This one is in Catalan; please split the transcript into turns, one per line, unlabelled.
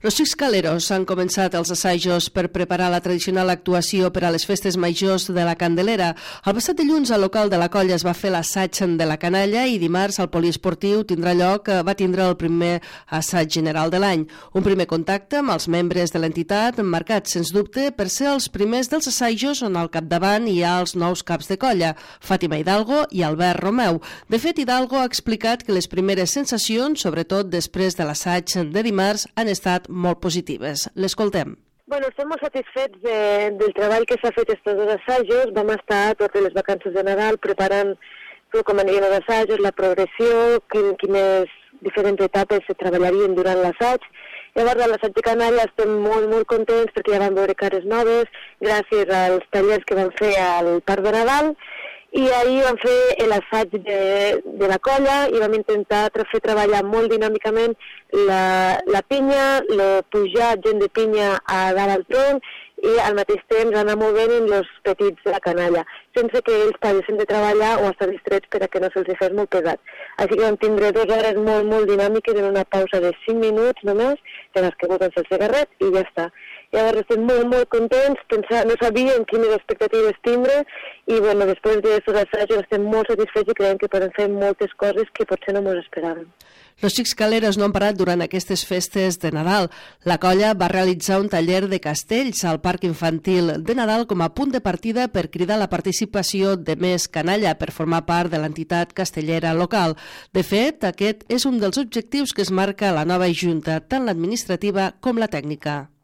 Los Xics Caleros han començat els assajos per preparar la tradicional actuació per a les festes majors de la Candelera. El passat dilluns al local de la colla es va fer l'assaig de la canalla i dimarts al poliesportiu va tindre el primer assaig general de l'any. Un primer contacte amb els membres de l'entitat, marcat sens dubte per ser els primers dels assajos on al capdavant hi ha els nous caps de colla, Fàtima Hidalgo i Albert Romeu. De fet, Hidalgo ha explicat que les primeres sensacions, sobretot després de l'assaig de dimarts, han estat molt positives. L'escoltem.
Bueno, estem molt satisfets del treball que s'ha fet estos dos assajos. Vam estar totes les vacances de Nadal preparant com anirien els assajos, la progressió, quines diferents etapes se treballarien durant l'assaig. Llavors, a l'assaig de canalla estem molt contents perquè ja vam veure cares noves gràcies als tallers que vam fer al Parc de Nadal. I ahir vam fer l'assaig de la colla i vam intentar fer treballar molt dinàmicament la pinya, pujar gent de pinya a dalt al tronc i al mateix temps anar movent els petits de la canalla, sense que ells paguessin de treballar o estar distrets perquè no se'ls fes molt pesat. Així que vam tindre 2 hores molt dinàmiques en una pausa de 5 minuts només, en les que voten el cigarret i ja està. Llavors estem molt contents, no sabíem quines expectatives tindre i bueno, després d'aquests assajos estem molt satisfets i creiem que podem fer moltes coses que potser no ens esperàvem.
Los Xics Caleros no han parat durant aquestes festes de Nadal. La colla va realitzar un taller de castells al Parc Infantil de Nadal com a punt de partida per cridar la participació de més canalla per formar part de l'entitat castellera local. De fet, aquest és un dels objectius que es marca la nova junta, tant l'administrativa com la tècnica.